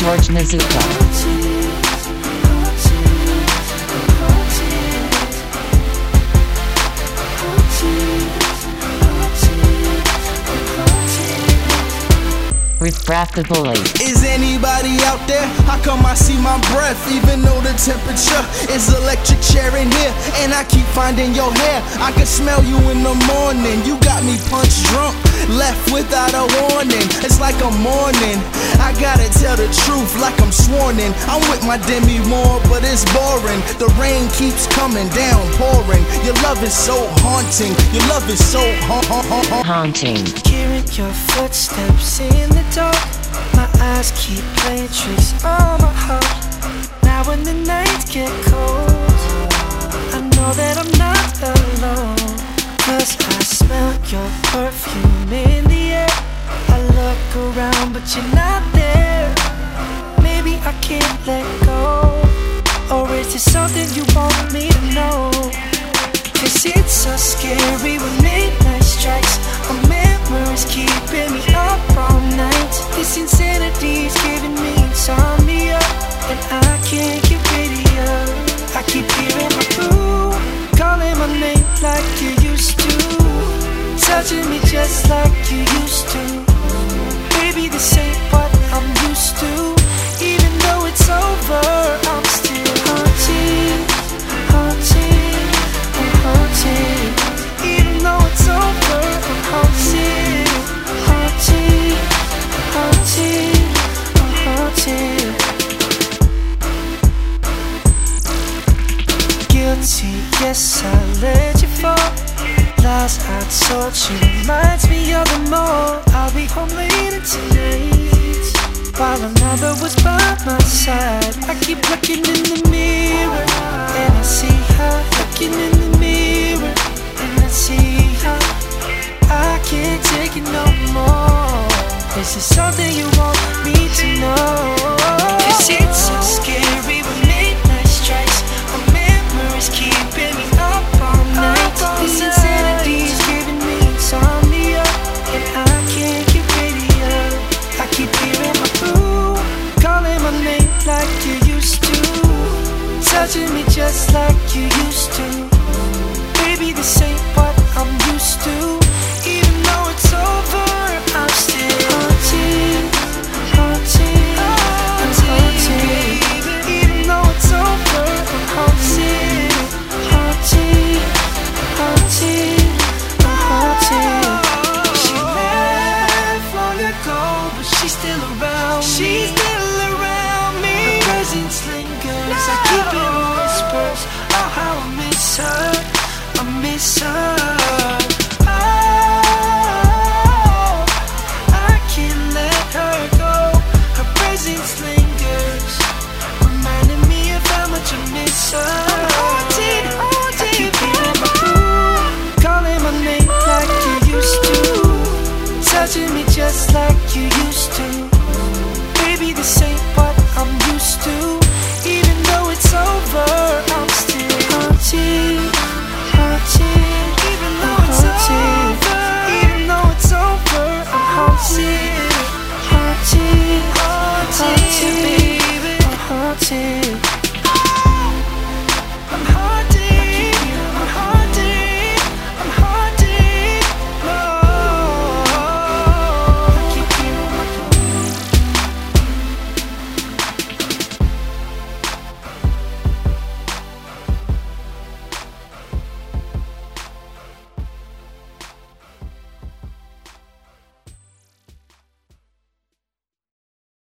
George Mizuko. Refracted Bully. Is anybody out there? How come I see my breath even though the temperature is electric chair in here? And I keep finding your hair. I can smell you in the morning. You got me punch drunk, left without a warning. It's like a morning. I gotta tell the truth like I'm sworn in. I'm with my Demi Moore, but it's boring. The rain keeps coming down, pouring. Your love is so haunting. Your love is so haunting. Hearing your footsteps in the dark, my eyes keep playing tricks on my heart. Now when the nights get cold, I know that I'm not alone, 'cause I smell your perfume in the air. I look around but you're not there. Maybe I can't let go, or is it something you want me to know? 'Cause it's so scary when midnight strikes. A memory's keeping me up all night. This insanity's giving me insomnia, and I can't get rid of you. I keep hearing my boo calling my name like you used to, touching me just like you used to. Baby, this ain't what I'm used to. Even though it's over, I'm still haunted, haunted, I'm haunted. Even though it's over, I'm haunted, haunted, haunted, I'm haunted. Guilty, yes, I let you fall. Lies I told you reminds me of them all. I'll be home later tonight, while another was by my side. I keep looking in the mirror, and I see her looking in the mirror, and I see her. I can't take it no more. Is this something you want me to know? 'Cause it's so scary when midnight strikes. A memory's keeping me up all night. This insanity's giving me insomnia, and I can't get rid of you. I keep hearing my boo calling my name like you used to, touching me just like you used to. Baby, this ain't what I'm used to. Even though it's over, I'm still haunted, haunted, I'm haunted. Even though it's over, I'm haunted, haunted, haunted, I'm haunted. She left long ago, but she's still around. She's still around me. Her presence lingers. I keep hearing whispers. Oh, how I miss her. I miss her. Oh, I can't let her go. Her presence lingers, reminding me of how much I miss her. I'm haunted, haunted. I keep hearing my boo calling my name like you used to, touching me just like you used to. Baby, this ain't